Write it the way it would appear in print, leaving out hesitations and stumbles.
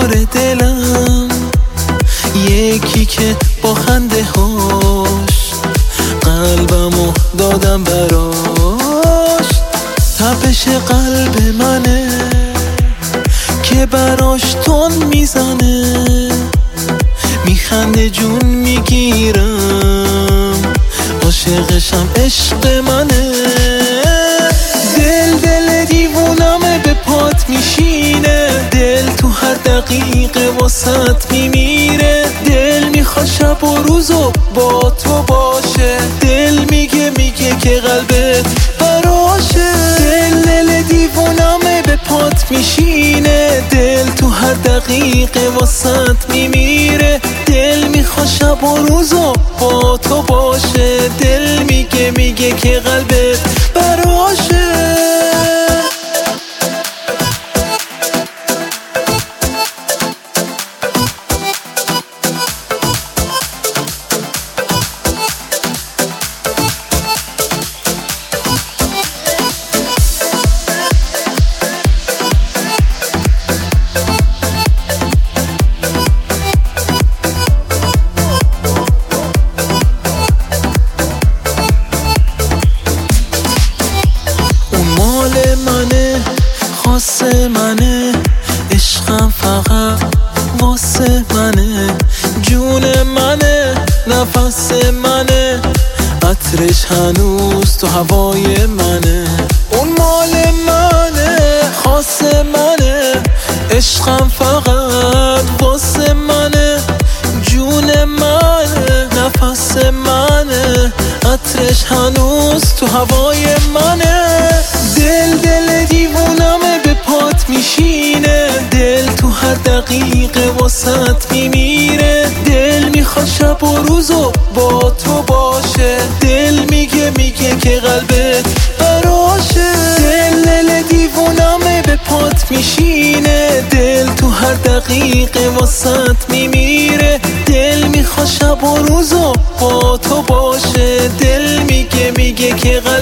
کار دلم، یکی که با خنده هاش قلبمو دادم براش. تپش قلب منه که براش تون میزنه، میخنده جون میگیرم، عاشقشم عشق منه. دل دیوونمه به پات میشینه، دل تو هر دقیقه واسط میمیره. دل میخواد شب و روزو با تو باشه، دل میگه که قلبت براشه. دل دیوونمه به پات میشینه، دل تو هر دقیقه واسط میمیره. دل میخواد شب و روزو با تو باشه، دل میگه که قلبت براشه. واسه منه، عشقم فقط واسه منه، جون منه، نفس منه، عطرش هنوز تو هوای منه. اون مال منه، خاص منه، عشقم فقط واسه منه، جون منه، نفس منه، عطرش هنوز تو هوای منه. دل دیوونمه به پات میشینه، دل تو هر دقیقه واسط میمیره. دل میخواد شب و روزو با تو باشه، دل میگه که قلبت براشه. دل دیوونمه به پات میشینه، دل تو هر دقیقه واسط میمیره. دل میخواد شب و روزو با تو باشه، دل میگه که قلبت